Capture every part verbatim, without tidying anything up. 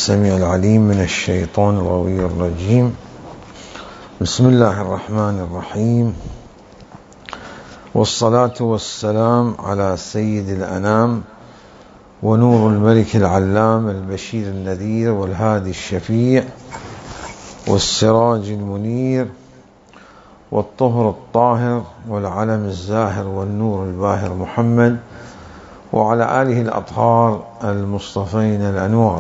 السميع العليم من الشيطان الغوي الرجيم. بسم الله الرحمن الرحيم، والصلاة والسلام على سيد الأنام ونور الملك العلام البشير النذير والهادي الشفيع والسراج المنير والطهر الطاهر والعلم الزاهر والنور الباهر محمد وعلى آله الأطهار المصطفين الأنوار.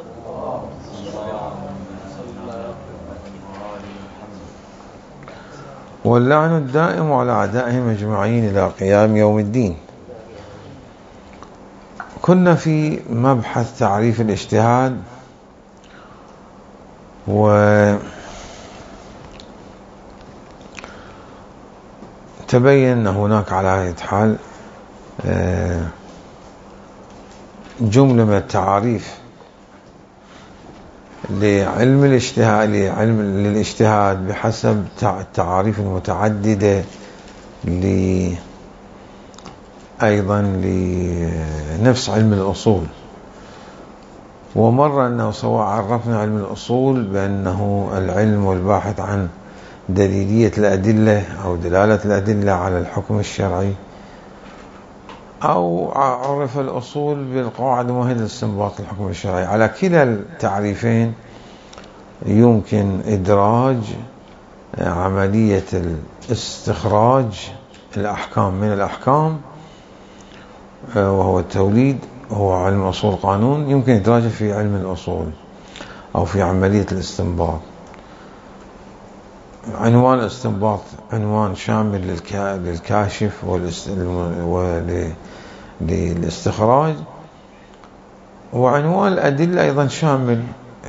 واللعن الدائم على أعدائهم أجمعين إلى قيام يوم الدين. كنا في مبحث تعريف الاجتهاد، وتبين أن هناك على أي حال جملة من التعاريف لعلم الاجتهاد لعلم للاجتهاد بحسب التعاريف المتعددة ل أيضا لنفس علم الأصول. ومر أنه سواء عرفنا علم الأصول بأنه العلم الباحث عن دليلية الأدلة أو دلالة الأدلة على الحكم الشرعي، أو عرف الأصول بالقواعد المؤهلة لاستنباط الحكم الشرعي. على كلا التعريفين يمكن إدراج عملية الاستخراج الأحكام من الأحكام، وهو التوليد، وهو علم أصول القانون، يمكن إدراجه في علم الأصول أو في عملية الاستنباط. عنوان الاستنباط عنوان شامل للكاشف وللاستخراج، وعنوان الأدلة أيضا شامل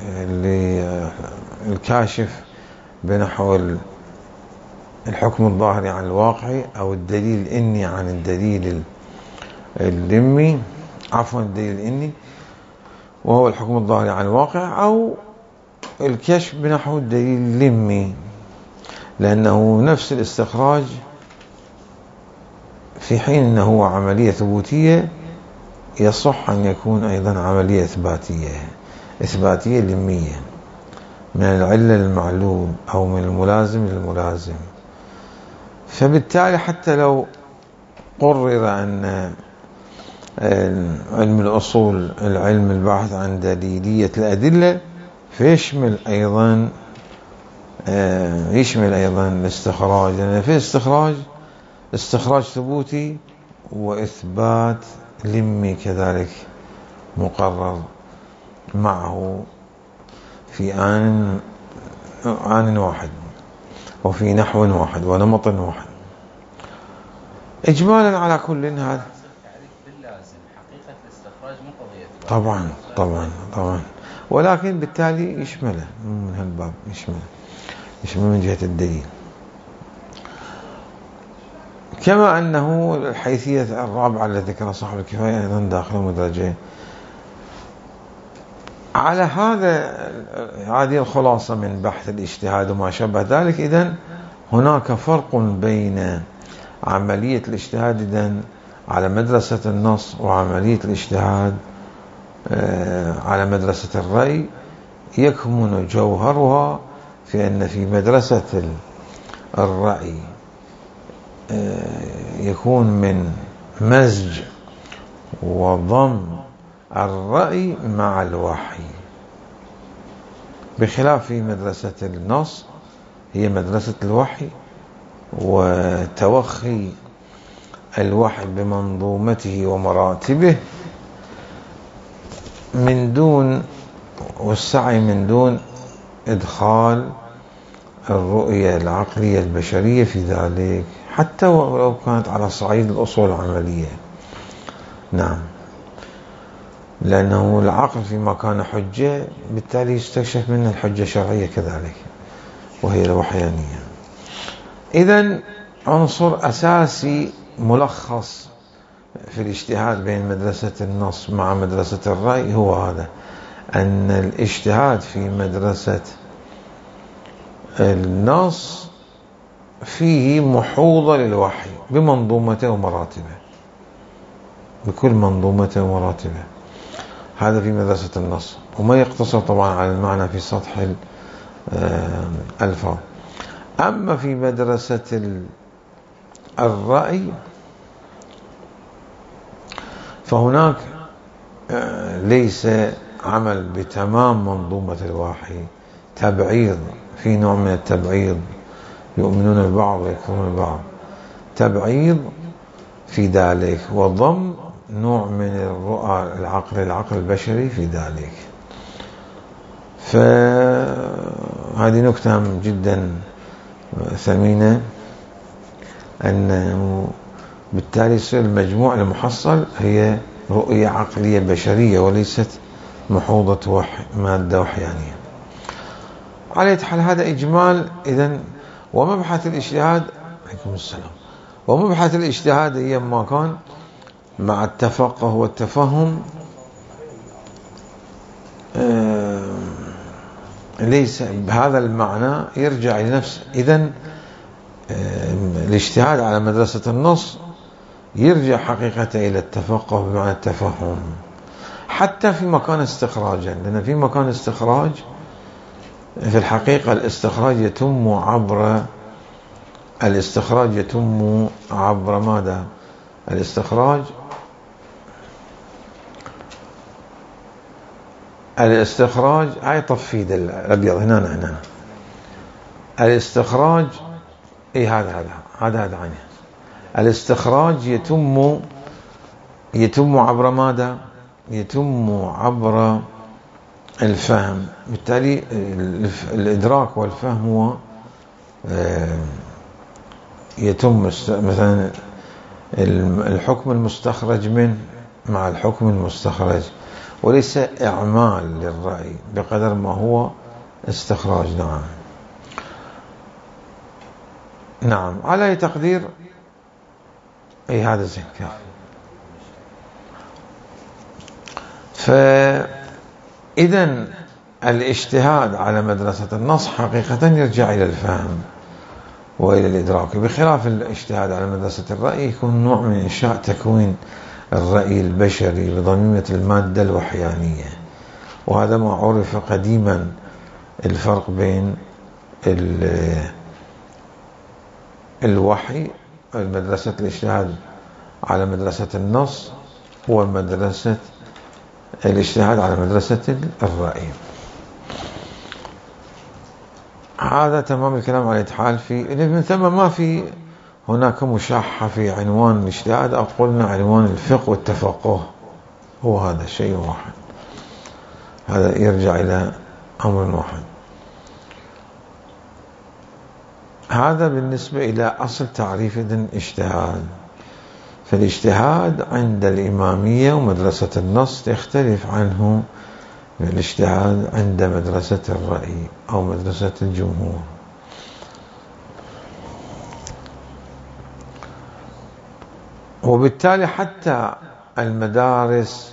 للكاشف بنحو الحكم الظاهري عن الواقع أو الدليل الإني عن الدليل اللمي عفوا الدليل الإني وهو الحكم الظاهري عن الواقع، أو الكشف بنحو الدليل اللمي، لأنه نفس الاستخراج في حين أنه هو عملية ثبوتية يصح أن يكون أيضا عملية إثباتية إثباتية لمية من العلة للمعلوم أو من الملازم للملازم. فبالتالي حتى لو قرر أن علم الأصول العلم الباحث عن دليلية الأدلة، فيشمل أيضا يشمل أيضا الاستخراج، لأن في استخراج استخراج ثبوتي وإثبات لمي كذلك مقرر معه في آن آن واحد وفي نحو واحد ونمط واحد. إجمالا على كل هذا طبعا طبعا طبعا ولكن بالتالي يشمله من هالباب، يشمله يشمل من جهة الدليل، كما أنه الحيثية الرابعة التي ذكرها صاحب الكفاية أيضا داخل مدرجين. على هذا هذه الخلاصة من بحث الاجتهاد وما شابه ذلك. إذن هناك فرق بين عملية الاجتهاد إذن على مدرسة النص وعملية الاجتهاد على مدرسة الرأي، يكمن جوهرها في أن في مدرسة الرأي يكون من مزج وضم الرأي مع الوحي، بخلاف في مدرسة النص هي مدرسة الوحي وتوخي الوحي بمنظومته ومراتبه من دون والسعي من دون إدخال الرؤية العقلية البشرية في ذلك، حتى ولو كانت على صعيد الأصول العملية. نعم، لأنه العقل فيما كان حجة بالتالي يستكشف منه الحجة الشرعية كذلك، وهي الوحيانية. إذن عنصر أساسي ملخص في الاجتهاد بين مدرسة النص مع مدرسة الرأي هو هذا، أن الاجتهاد في مدرسة النص فيه محوضة للوحي بمنظومته ومراتبه، بكل منظومته ومراتبه. هذا في مدرسة النص، وما يقتصر طبعا على المعنى في سطح الألفاظ. أما في مدرسة الرأي فهناك ليس عمل بتمام منظومة الوحي، تبعيض، في نوع من التبعيض، يؤمنون البعض ويكفرون البعض، تبعيض في ذلك، وضم نوع من الرؤى العقل العقل البشري في ذلك. فهذه نكتة جدا ثمينة، أن بالتالي يصير المجموع المحصل هي رؤية عقلية بشرية وليست محوضة وحي مادة وحيانية. على حال هذا إجمال. إذن ومبحث الاجتهاد، عليكم السلام، ومبحث الاجتهاد هي ما كان مع التفقه والتفهم ليس بهذا المعنى، يرجع لنفسه. إذن الاجتهاد على مدرسة النص يرجع حقيقة إلى التفقه بمعنى التفهم، حتى في مكان استخراجا، لأن في مكان استخراج في الحقيقة الاستخراج يتم عبر الاستخراج يتم عبر ماذا؟ الاستخراج الاستخراج هاي طفيد الأبيض هنا هنا الاستخراج اي هذا هذا هذا هذا عنه. الاستخراج يتم يتم عبر ماذا؟ يتم عبر الفهم. بالتالي الإدراك والفهم هو يتم مثلا الحكم المستخرج منه مع الحكم المستخرج، وليس إعمال للرأي بقدر ما هو استخراج. نعم نعم على تقدير أي هذا زين كافي. فإذن الاجتهاد على مدرسة النص حقيقة يرجع إلى الفهم وإلى الإدراك، بخلاف الاجتهاد على مدرسة الرأي يكون نوع من إنشاء تكوين الرأي البشري بضميمة المادة الوحيانية. وهذا ما عرف قديما الفرق بين الوحي المدرسة الاجتهاد على مدرسة النص ومدرسة الاجتهاد على مدرسة الرأي. هذا تمام الكلام على الحال. في من ثم ما في هناك مشاحة في عنوان الاجتهاد، أو قلنا عنوان الفقه والتفقه، هو هذا شيء واحد، هذا يرجع إلى أمر واحد. هذا بالنسبة إلى أصل تعريف الاجتهاد. فالاجتهاد عند الإمامية ومدرسة النص تختلف عنه الاجتهاد عند مدرسة الرأي أو مدرسة الجمهور. وبالتالي حتى المدارس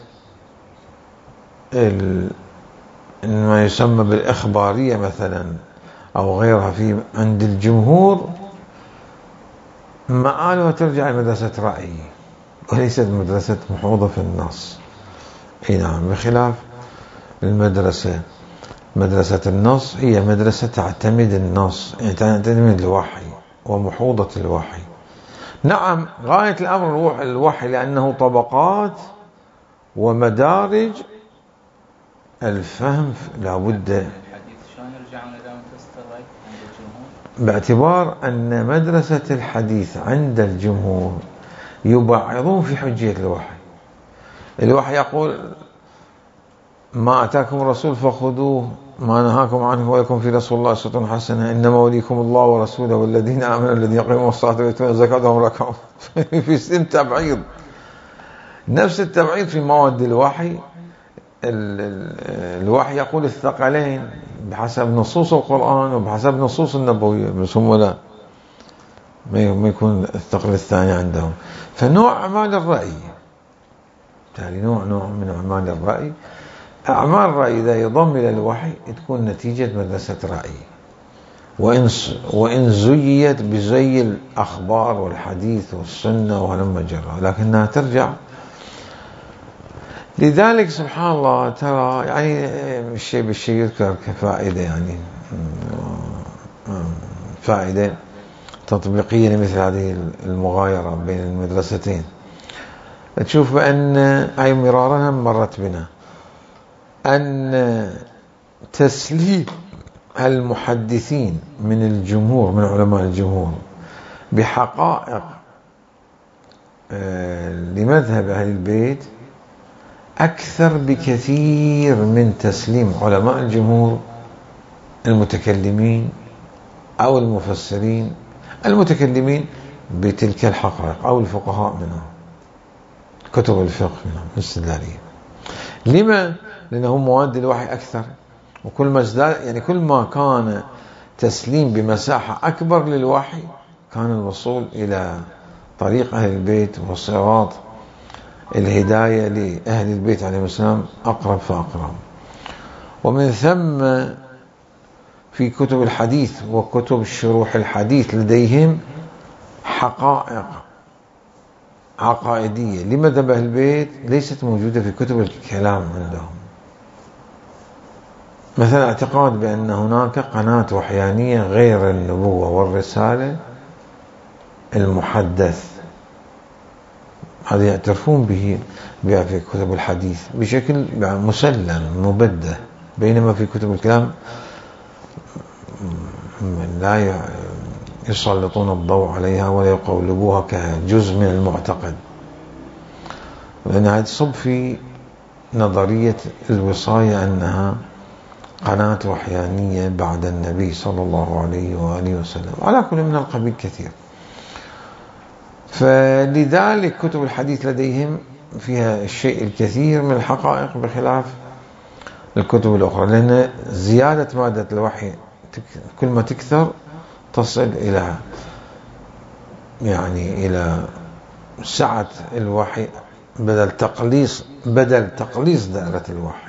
ما يسمى بالإخبارية مثلا أو غيرها في عند الجمهور مآلها ترجع لمدرسة رأي وليست مدرسة محوضة في النص. اي نعم، بخلاف المدرسة مدرسة النص هي مدرسة تعتمد النص، يعني تعتمد الوحي ومحوضة الوحي. نعم، غاية الأمر الوحي لأنه طبقات ومدارج الفهم لابد، باعتبار أن مدرسة الحديث عند الجمهور يبعضون في حجية الوحي. الوحي يقول ما أتاكم الرسول فخذوه ما نهاكم عنه ولكم في رسول الله أسوة حسنة إنما وليكم الله ورسوله والذين آمنوا الذين يقيمون الصلاة ويؤتون الزكاة وهم راكعون. في سن تبعيض، نفس التبعيض في مواد الوحي. الوحي يقول الثقلين بحسب نصوص القرآن وبحسب نصوص النبوية، بس هم لا، ما يكون الثقل الثاني عندهم. فنوع أعمال الرأي، بالتالي نوع نوع من أعمال الرأي. أعمال الرأي إذا يضم إلى الوحي تكون نتيجة مدرسة رأي، وإن وإن زيت بزي الأخبار والحديث والسنة وهلم جرى، لكنها ترجع لذلك سبحان الله ترى يعني الشيء بالشيء يذكر كفائدة، يعني فائدة تطبيقية لمثل هذه المغايرة بين المدرستين. تشوف بأن أي مرارا مرت بنا أن تسليم المحدثين من الجمهور، من علماء الجمهور، بحقائق لمذهب أهل البيت أكثر بكثير من تسليم علماء الجمهور المتكلمين أو المفسرين المتكلمين بتلك الحقائق، أو الفقهاء منهم، كتب الفقه منهم الاستدلالية. لما؟ لأنه مواد الوحي أكثر، وكل ما ازداد يعني كل ما كان تسليم بمساحة أكبر للوحي كان الوصول إلى طريق أهل البيت وصراط الهداية لأهل البيت عليهم السلام أقرب فأقرب. ومن ثم في كتب الحديث وكتب الشروح الحديث لديهم حقائق عقائدية لمذهب أهل البيت ليست موجودة في كتب الكلام عندهم. مثلا اعتقاد بأن هناك قناة وحيانية غير النبوة والرسالة المحدث، هذا يعترفون به في كتب الحديث بشكل مسلم مبدأ، بينما في كتب الكلام لا يسلطون الضوء عليها ولا يقولبوها كجزء من المعتقد، لأنها تصب في نظرية الوصاية أنها قناة وحيانية بعد النبي صلى الله عليه وآله وسلم، على كل من القبيل كثير. فلذلك كتب الحديث لديهم فيها الشيء الكثير من الحقائق بخلاف الكتب الأخرى، لأن زيادة مادة الوحي كل ما تكثر تصل إلى يعني إلى سعة الوحي بدل تقليص بدل تقليص دائرة الوحي.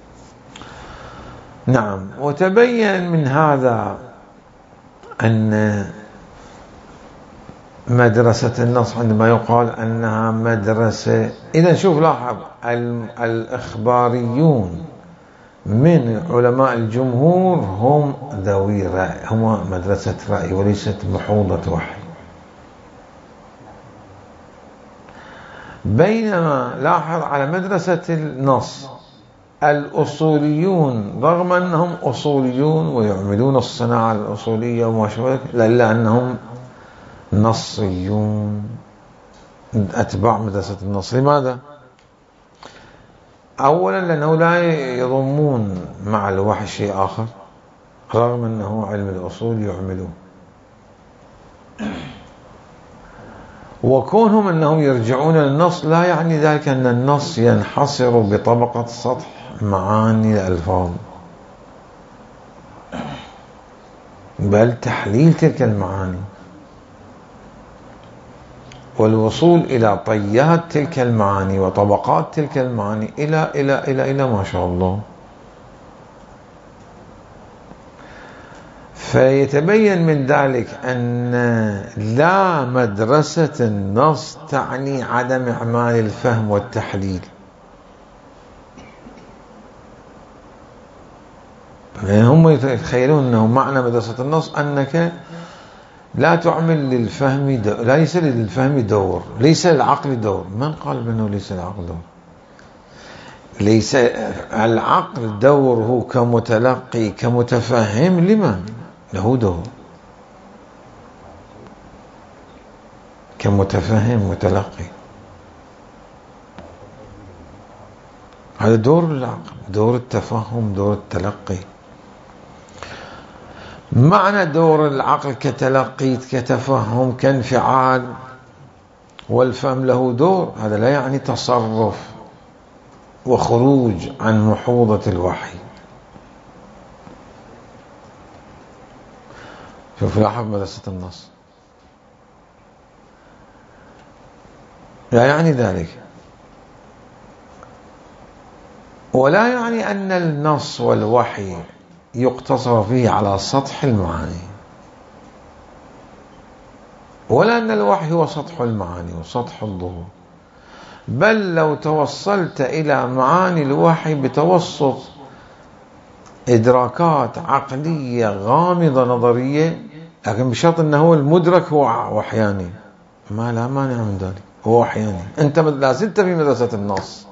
نعم. وتبين من هذا أن مدرسة النص عندما يقال أنها مدرسة، إذا شوف لاحظ الإخباريون من علماء الجمهور هم ذوي رأي، هم مدرسة رأي وليست محوضة وحي. بينما لاحظ على مدرسة النص الأصوليون رغم أنهم أصوليون ويعملون الصناعة الأصولية وما شابه، إلا أنهم نصيون أتباع مدرسة النص. لماذا؟ أولا لأنه لا يضمون مع الوحي شيء آخر رغم أنه علم الأصول يعملون، وكونهم أنهم يرجعون للنص لا يعني ذلك أن النص ينحصر بطبقة سطح معاني الألفاظ، بل تحليل تلك المعاني والوصول إلى طيات تلك المعاني وطبقات تلك المعاني إلى إلى إلى إلى ما شاء الله. فيتبين من ذلك أن لا مدرسة النص تعني عدم إعمال الفهم والتحليل، هم يتخيلون أنه معنى مدرسة النص أنك لا تعمل للفهم دور، ليس للفهم دور، ليس للعقل دور. من قال بأنه ليس للعقل دور؟ ليس العقل دوره كمتلقي كمتفهم لمن؟ له دور كمتفهم متلقي، هذا دور العقل، دور التفهم، دور التلقي. معنى دور العقل كتلقي كتفهم كانفعال والفهم له دور، هذا لا يعني تصرف وخروج عن محوضة الوحي. شوف لاحظ مدرسة النص لا يعني ذلك، ولا يعني أن النص والوحي يقتصر فيه على سطح المعاني، ولا أن الوحي هو سطح المعاني وسطح الظهور، بل لو توصلت إلى معاني الوحي بتوسط إدراكات عقلية غامضة نظرية، لكن بشرط أنه هو المدرك هو وحياني، ما لا مانع من ذلك، هو وحياني. أنت لا زلت في مدرسة النص،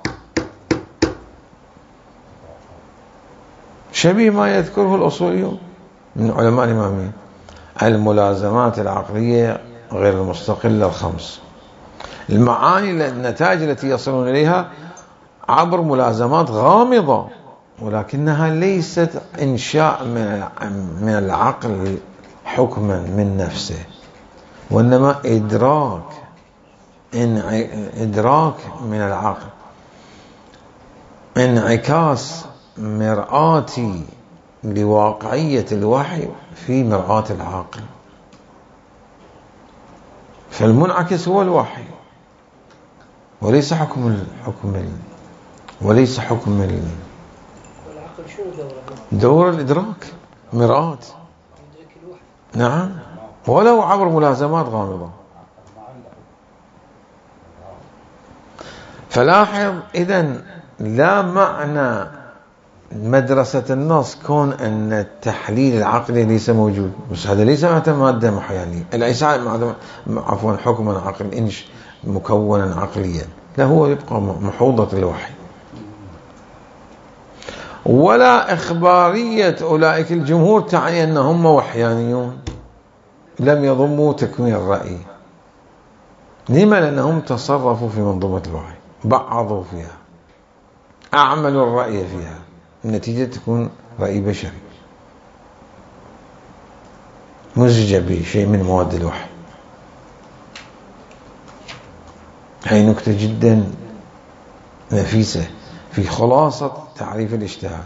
شبيه ما يذكره الأصوليون من علماء الإمامية. الملازمات العقلية غير المستقلة الخمس، المعاني النتائج التي يصلون إليها عبر ملازمات غامضة، ولكنها ليست إنشاء من العقل حكما من نفسه، وإنما إدراك إدراك من العقل، انعكاس مرآتي لواقعية الوحي في مرآة العاقل. فالمنعكس هو الوحي وليس حكم الحكم ال... وليس حكم ال... والعقل شنو دوره؟ دور الإدراك، مرآة، نعم، ولو عبر ملازمات غامضة. فلاحظ إذن لا معنى مدرسة النص كون أن التحليل العقلي ليس موجود، بس هذا ليس مادة محيانية، ليس عفوا حكما عقل إنش مكونا عقليا، لا، هو يبقى محوضة الوحي. ولا إخبارية أولئك الجمهور تعني أنهم وحيانيون لم يضموا تكوين الرأي. لما؟ لأنهم تصرفوا في منظومة الوحي، بعضوا فيها، أعملوا الرأي فيها، النتيجة تكون رأي بشري مزج بشيء من مواد الوحي. هاي نكتة جدا نفيسة في خلاصة تعريف الاجتهاد.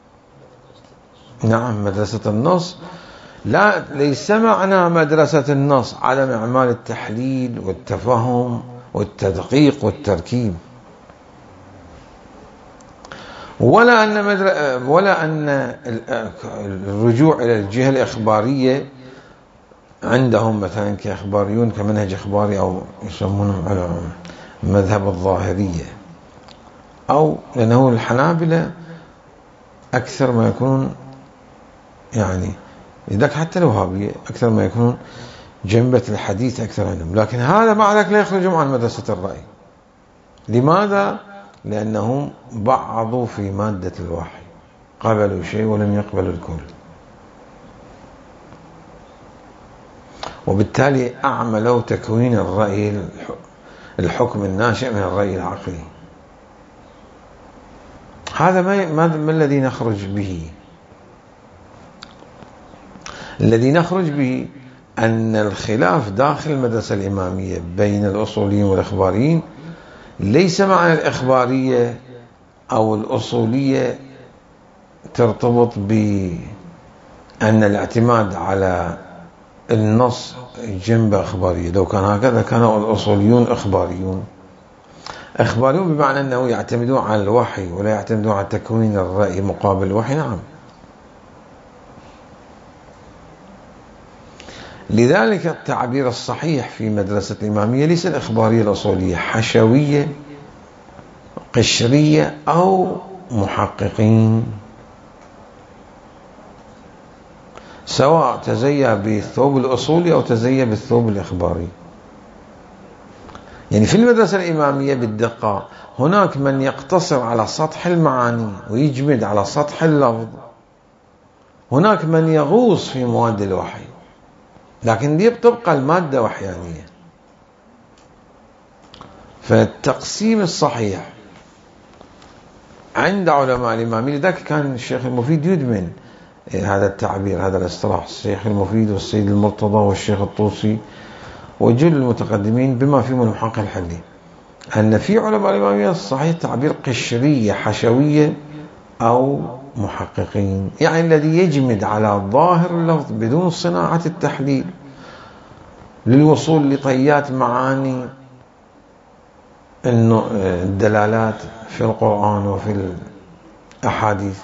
نعم، مدرسة النص لا ليس معنى مدرسة النص عدم أعمال التحليل والتفهم والتدقيق والتركيب، ولا أن مدر... ولا أن الرجوع إلى الجهة الإخبارية عندهم مثلا كإخباريون كمنهج إخباري، أو يسمونهم مذهب الظاهرية، أو لأنه الحنابلة أكثر ما يكون يعني لذلك حتى الوهابية أكثر ما يكونون جنبة الحديث أكثر عندهم، لكن هذا مع ذلك لا يخرجون عن مدرسة الرأي. لماذا؟ لأنهم بعضوا في مادة الوحي، قبلوا شيء ولم يقبلوا الكل، وبالتالي أعملوا تكوين الرأي الحكم الناشئ من الرأي العقلي. هذا ما, ما الذي نخرج به. الذي نخرج به أن الخلاف داخل المدرسة الإمامية بين الأصوليين والإخباريين ليس معنى الإخبارية أو الأصولية ترتبط بأن الاعتماد على النص جنبة إخبارية. لو كان هكذا كان الأصوليون إخباريون. إخباريون بمعنى أنه يعتمدون على الوحي ولا يعتمدون على تكوين الرأي مقابل الوحي. نعم، لذلك التعبير الصحيح في مدرسة الإمامية ليس الإخبارية الأصولية، حشوية قشرية أو محققين، سواء تزيى بالثوب الأصولي أو تزيى بالثوب الإخباري. يعني في المدرسة الإمامية بالدقة هناك من يقتصر على سطح المعاني ويجمد على سطح اللفظ، هناك من يغوص في مواد الوحي، لكن دي بتبقى المادة وحيانية. فالتقسيم الصحيح عند علماء الإمامية، لذلك كان الشيخ المفيد يدمن هذا التعبير، هذا الاصطلاح، الشيخ المفيد والسيد المرتضى والشيخ الطوسي وجل المتقدمين بما فيهم المحقق الحلي، أن في علماء الإمامية الصحيح تعبير قشرية حشوية أو محققين، يعني الذي يجمد على ظاهر اللفظ بدون صناعة التحليل للوصول لطيات معاني الدلالات في القرآن وفي الأحاديث،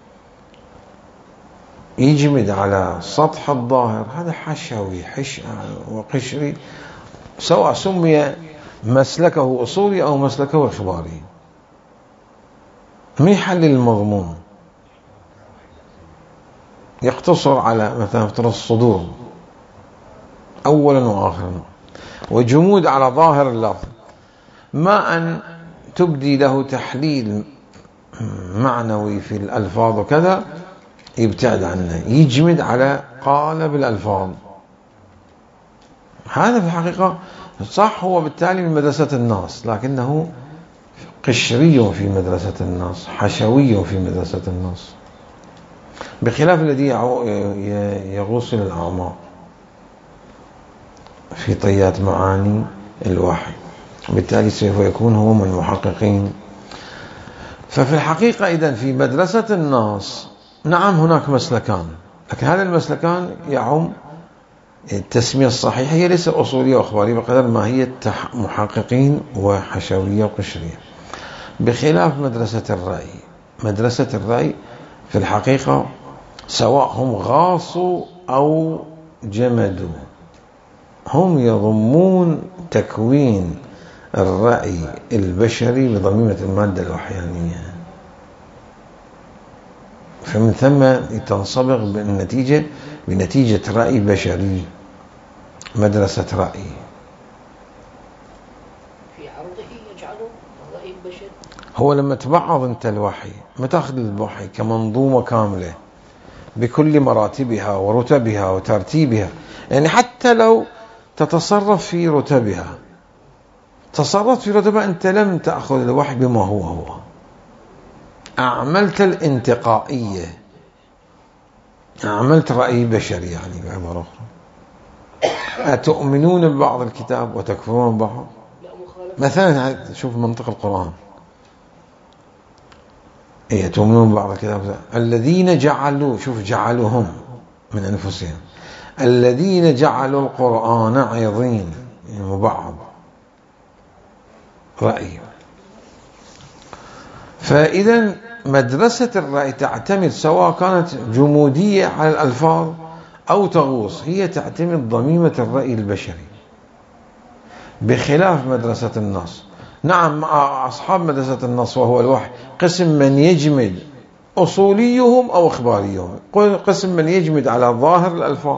يجمد على سطح الظاهر. هذا حشوي حش وقشري، سواء سمي مسلكه أصولي أو مسلكه إخباري، ما يحلل المضمون، يقتصر على مثلا افترض الصدور أولا وآخرا، وجمود على ظاهر اللفظ، ما أن تبدي له تحليل معنوي في الألفاظ وكذا يبتعد عنه، يجمد على قالب الألفاظ. هذا في الحقيقة صح، هو بالتالي من مدرسة النص، لكنه قشري في مدرسة النص، حشوي في مدرسة النص، بخلاف الذي يغوص إلى الأعماق في طيات معاني الوحي، بالتالي سوف يكون هو من المحققين. ففي الحقيقة إذن في مدرسة النص نعم هناك مسلكان، لكن هذا المسلكان يعم التسمية الصحيحة هي ليس أصولية وأخبارية بقدر ما هي محققين وحشوية وقشرية، بخلاف مدرسة الرأي. مدرسة الرأي في الحقيقة سواء هم غاصوا أو جمدوا، هم يضمون تكوين الرأي البشري بضميمة المادة الوحيانية، فمن ثم تنصبغ بالنتيجة بنتيجة رأي بشري، مدرسة رأي. في عرضه يجعله الرأي البشري. هو لما تبعض أنت الوحي، ما تأخذ الوحي كمنظومة كاملة بكل مراتبها ورتبها وترتيبها، يعني حتى لو تتصرف في رتبها، تصرفت في رتبها، أنت لم تأخذ الوحي بما هو هو، أعملت الانتقائية، أعملت رأي بشري، يعني بعبارة أخرى أتؤمنون ببعض الكتاب وتكفرون ببعض. مثلا شوف منطق القرآن، إيه تؤمنون ببعض الكتاب، الذين جعلوا، شوف جعلوهم من أنفسهم، الذين جعلوا القرآن عظيم، يعني مبعض رأي. فإذا مدرسة الرأي تعتمد سواء كانت جمودية على الألفاظ أو تغوص، هي تعتمد ضميمة الرأي البشري، بخلاف مدرسة النص. نعم أصحاب مدرسة النص وهو الوحي قسم من يجمد أصوليهم أو إخباريهم، قسم من يجمد على ظاهر الألفاظ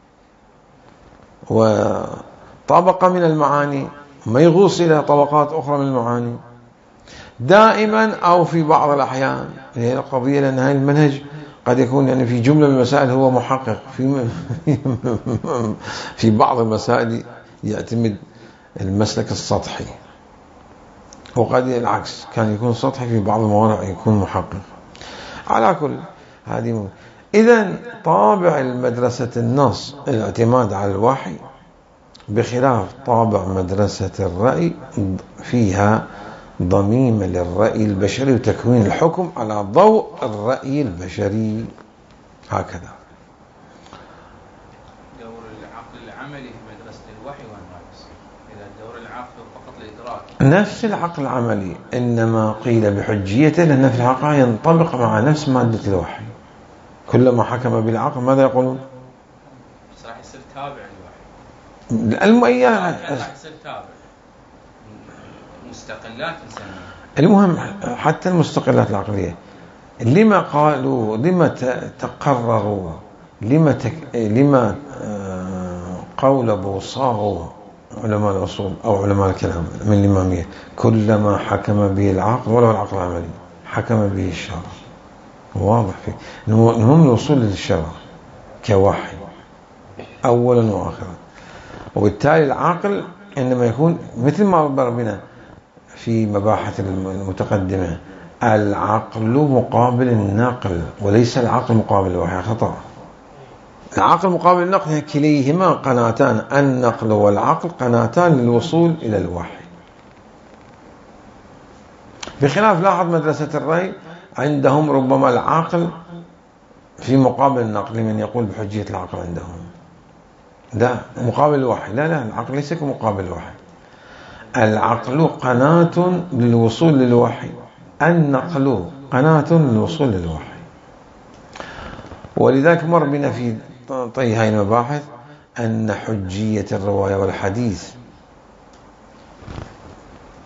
وطبقة من المعاني، ما يغوص إلى طبقات أخرى من المعاني دائما، أو في بعض الأحيان هي القضية، لأن هذا المنهج قد يكون يعني في جملة من المسائل هو محقق، في في بعض المسائل يعتمد المسلك السطحي، وقد العكس كان يكون سطحي، في بعض المواضع يكون محقق. على كل هذه، إذن طابع المدرسة النص الاعتماد على الوحي، بخلاف طابع مدرسة الرأي فيها ضميمة للرأي البشري وتكوين الحكم على ضوء الرأي البشري. هكذا دور العقل العملي في مدرسة الوحي والنقص، إذا دور العقل فقط الإدراك نفس العقل العملي، إنما قيل بحجيته لأن في الحقيقة ينطبق مع نفس مادة الوحي، كلما حكم بالعقل ماذا يقولون؟ بس راح يصير تابع الوحي، المؤيد راح يصير تابع، مستقلات نسميها. المهم حتى المستقلات العقلية لما قالوا، لما تقرروا، لما تك... لما قول بوصاغوا علماء الأصول أو علماء الكلام من الإمامية، كلما حكم به العقل ولو العقل العملي حكم به الشرع. واضح فيه المهم الوصول للشرع كوحي أولا وآخرا، وبالتالي العقل إنما يكون مثل ما عبر بنا في مباحث المتقدمة، العقل مقابل النقل وليس العقل مقابل الوحي، خطأ. العقل مقابل النقل كليهما قناتان، النقل والعقل قناتان للوصول إلى الوحي، بخلاف لاحظ مدرسة الرأي عندهم ربما العقل في مقابل النقل، من يقول بحجية العقل عندهم لا مقابل الوحي، لا لا العقل ليس كمقابل الوحي، العقل قناة للوصول للوحي، النقل قناة للوصول للوحي. ولذلك مر بنا في طي هاي المباحث أن حجية الرواية والحديث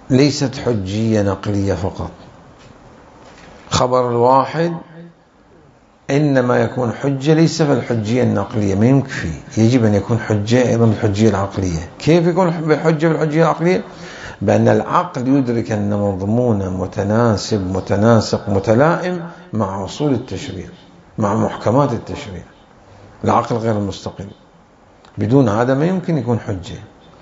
ليست حجية نقلية فقط. خبر الواحد إنما يكون حجة ليس في الحجية النقلية، ما يكفي، يجب أن يكون حجة أيضا بالحجية العقلية. كيف يكون بحجة بالحجية العقلية؟ بأن العقل يدرك أن مضمونا متناسب متناسق متلائم مع أصول التشريع، مع محكمات التشريع. العقل غير المستقل، بدون هذا ما يمكن يكون حجة.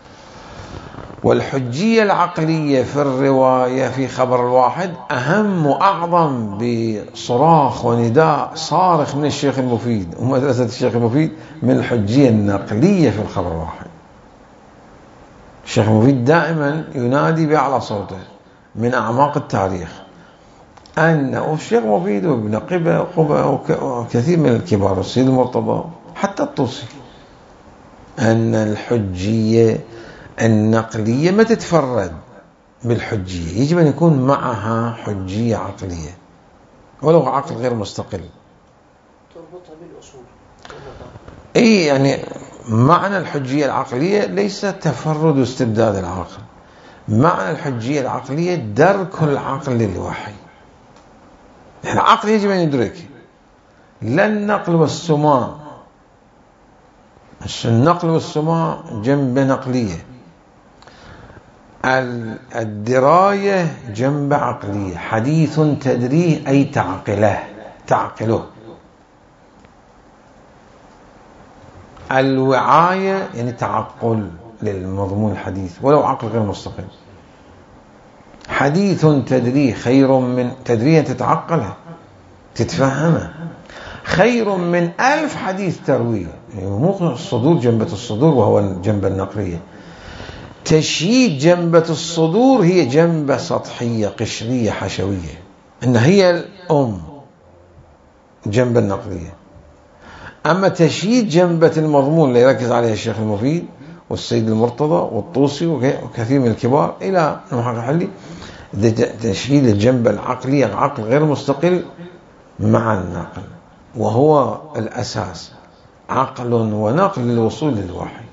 والحجية العقلية في الرواية في خبر الواحد أهم وأعظم بصراخ ونداء صارخ من الشيخ المفيد ومدرسة الشيخ المفيد من الحجية النقلية في الخبر الواحد. الشيخ المفيد دائما ينادي بأعلى صوته من أعماق التاريخ أن الشيخ المفيد وابن قبة وكثير من الكبار، السيد المرتضى حتى الطوسي، أن الحجية النقلية ما تتفرد بالحجية، يجب أن يكون معها حجية عقلية ولو عقل غير مستقل. تربطها بالأصول. أي يعني معنى الحجية العقلية ليس تفرد واستبداد العقل، معنى الحجية العقلية درك العقل للوحي. العقل يجب أن يدرك، لا النقل والسماع. النقل والسماع جنب نقلية، الدراية جنب عقلية. حديث تدريه أي تعقله تعقله. الوعاية يعني تعقل للمضمون الحديث ولو عقل غير مستقل. حديث تدريه خير من تدريه تتعقله تتفهمه، خير من ألف حديث ترويه. يعني مو الصدور جنبة الصدور وهو الجنبة النقلية. تشييد جنبة الصدور هي جنبة سطحية قشرية حشوية، إن هي الأم جنبة النقلية. أما تشييد جنبة المضمون اللي يركز عليه الشيخ المفيد والسيد المرتضى والطوسي وكثير من الكبار إلى محقق حلي، تشييد الجنبة العقلية، عقل غير مستقل مع النقل، وهو الأساس، عقل ونقل للوصول للوحي.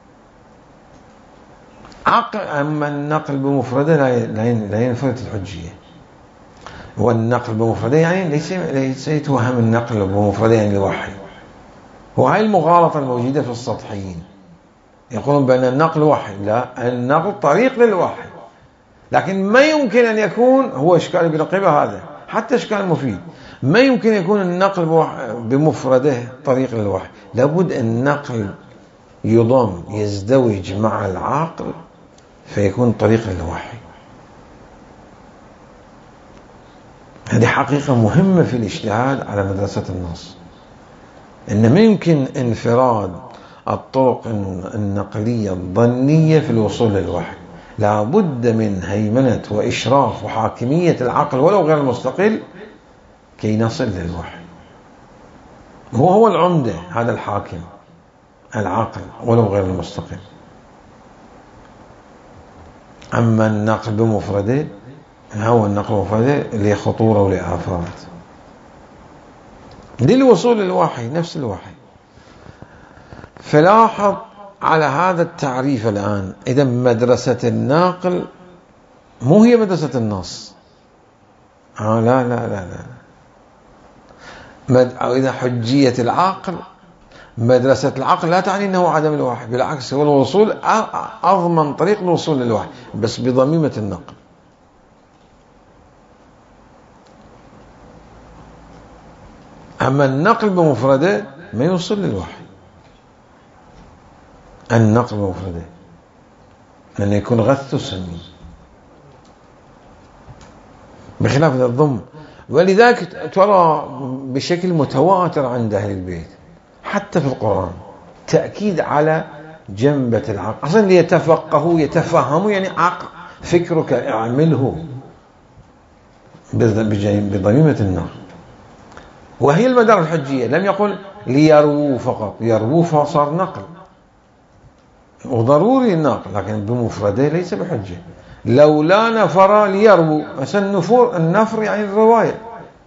عقل. أما النقل بمفرده لا ينفرد الحجية، والنقل بمفرده يعني ليس ليس يتوهم النقل بمفرده يعني الوحي. وهي المغالطة الموجودة في السطحيين، يقولون بأن النقل وحي. لا، النقل طريق للوحي، لكن ما يمكن أن يكون، هو إشكال ابن قبة هذا، حتى إشكال المفيد، ما يمكن يكون النقل بمفرده طريق للوحي. لابد النقل يضم يزدوج مع العقل فيكون طريق للوحي. هذه حقيقة مهمة في الاجتهاد على مدرسة النص، إن ما يمكن انفراد الطرق النقلية الظنية في الوصول للوحي. لا بد من هيمنة وإشراف وحاكمية العقل ولو غير مستقل كي نصل للوحي. هو هو العمدة، هذا الحاكم العقل ولو غير المستقل. أما النقل بمفرده هو النقل بمفرده اللي خطورة ولآفات للوصول للوحي، نفس الوحي. فلاحظ على هذا التعريف الآن، إذا مدرسة الناقل مو هي مدرسة النص. آه لا لا لا لا مد... أو إذا حجية العقل، مدرسة العقل لا تعني أنه عدم الوحي، بالعكس هو الوصول أضمن طريق الوصول للوحي، بس بضميمة النقل. أما النقل بمفرده ما يوصل للوحي. النقل بمفرده لأن يكون غث سمي بخلاف الضم. ولذلك ترى بشكل متواتر عند أهل البيت حتى في القرآن تأكيد على جنبة العقل. أصلا ليتفقهوا يتفهموا، يعني عقل فكرك اعمله بضميمة النقل. وهي المدار الحجية، لم يقل ليرووا فقط، يرووا فصار نقل وضروري النقل، لكن بمفرده ليس بحجة. لولا نفر ليرووا، مثلا النفور النفر يعني الرواية،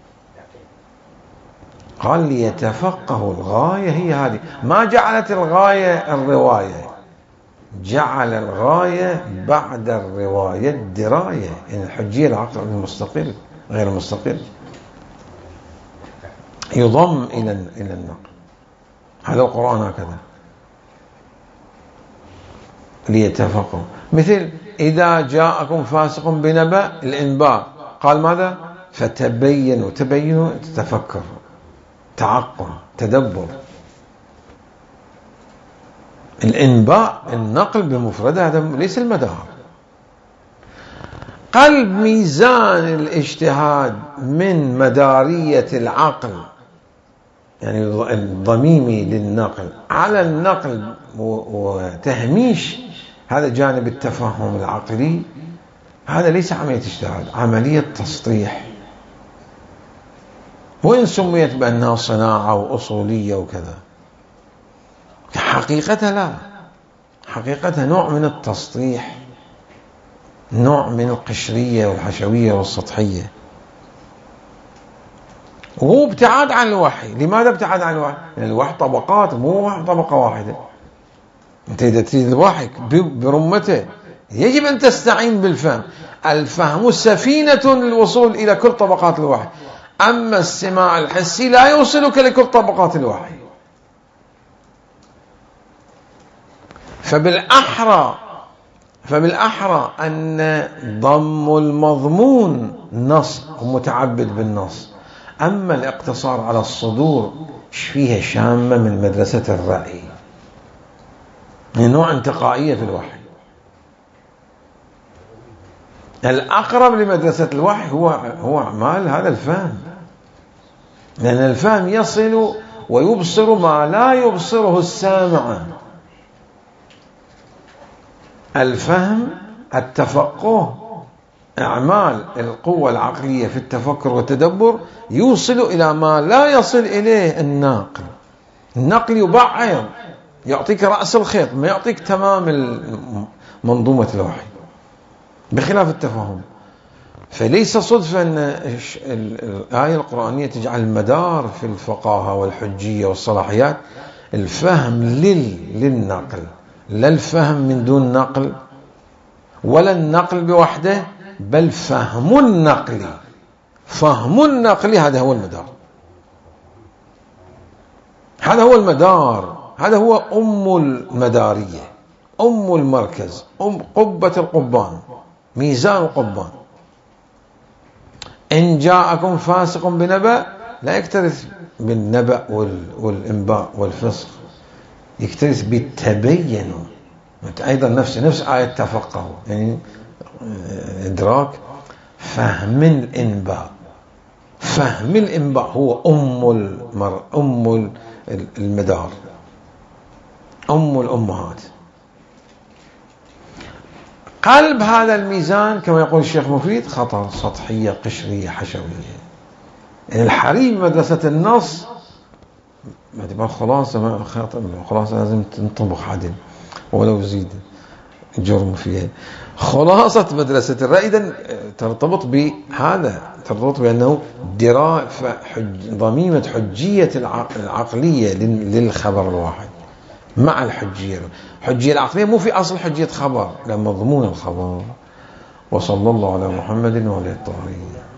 قال ليتفقهوا، الغاية هي هذه، ما جعلت الغاية الرواية، جعل الغاية بعد الرواية الدراية، يعني الحجية العقل المستقل غير المستقل يضم إلى إلى النقل. هذا القرآن هكذا ليتفقوا. مثل إذا جاءكم فاسق بنبأ، الإنباء قال ماذا؟ فتبينوا، تبينوا تتفكر، تعقل، تدبر. الإنباء النقل بمفرده هذا ليس المدار. قلب ميزان الاجتهاد من مدارية العقل، يعني الضميمي للنقل على النقل وتهميش هذا جانب التفهم العقلي، هذا ليس عملية اجتهاد، عملية تسطيح، وإن سميت بأنها صناعة وأصولية وكذا، حقيقتها لا، حقيقتها نوع من التسطيح، نوع من القشرية والحشوية والسطحية، وهو ابتعاد عن الوحي. لماذا ابتعاد عن الوحي؟ يعني الوحي طبقات، مو طبقة واحدة. أنت إذا تريد الوحي برمته يجب أن تستعين بالفهم. الفهم سفينة للوصول إلى كل طبقات الوحي، أما السماع الحسي لا يوصلك لكل طبقات الوحي. فبالأحرى فبالأحرى أن ضم المضمون نص ومتعبد بالنص، أما الاقتصار على الصدور فيها شامة من مدرسة الرأي، من نوع انتقائية في الوحي. الأقرب لمدرسة الوحي هو هو أعمال هذا الفهم، لأن الفهم يصل ويبصر ما لا يبصره السامع. الفهم التفقه أعمال القوة العقلية في التفكر والتدبر يوصل إلى ما لا يصل إليه الناقل. النقل يبعض، يعطيك رأس الخيط، ما يعطيك تمام منظومة الوحي، بخلاف التفهم. فليس صدفة أن الآية القرآنية تجعل المدار في الفقاهة والحجية والصلاحيات الفهم للنقل، لا الفهم من دون نقل، ولا النقل بوحده، بل فهم النقل. فهم النقل هذا هو المدار، هذا هو المدار، هذا هو أم المدارية، أم المركز، أم قبة القبان، ميزان القبان. إن جاءكم فاسق بنبأ لا يكترث بالنبأ والإنباء والفسق، يكترث بالتبينوا. أيضا نفس نفس آية تفقهوا، يعني إدراك فهم الإنباء. فهم الإنباء هو أم المر أم المدار، أم الأمهات. قلب هذا الميزان كما يقول الشيخ مفيد خطر، سطحية، قشرية، حشوية. يعني الحريم مدرسة النص ما تبقى خلاصة، خلاصة لازم تنطبخ عدل ولو زيد جرم فيها. خلاصة مدرسة الرأي إذن ترتبط بهذا، ترتبط بأنه دراء ضميمة حجية العقلية للخبر الواحد مع الحجية. الحجية العقلية مو في أصل حجية خبر، لا، مضمون الخبر. وصلى الله على محمد وعلى الطاهرين.